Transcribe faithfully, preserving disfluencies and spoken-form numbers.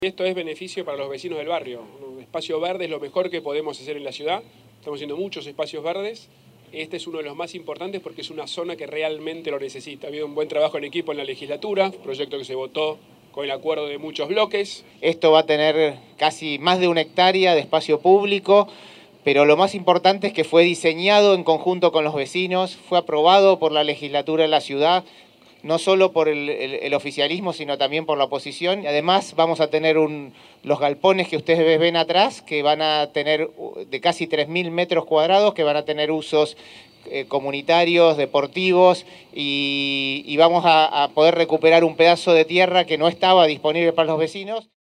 Esto es beneficio para los vecinos del barrio. Un espacio verde es lo mejor que podemos hacer en la ciudad. Estamos haciendo muchos espacios verdes. Este es uno de los más importantes porque es una zona que realmente lo necesita. Ha habido un buen trabajo en equipo en la legislatura, proyecto que se votó con el acuerdo de muchos bloques. Esto va a tener casi más de una hectárea de espacio público, pero lo más importante es que fue diseñado en conjunto con los vecinos, fue aprobado por la legislatura de la ciudad, no solo por el, el, el oficialismo, sino también por la oposición. Y además vamos a tener un, los galpones que ustedes ven atrás, que van a tener de casi tres mil metros cuadrados, que van a tener usos eh, comunitarios, deportivos, y, y vamos a, a poder recuperar un pedazo de tierra que no estaba disponible para los vecinos.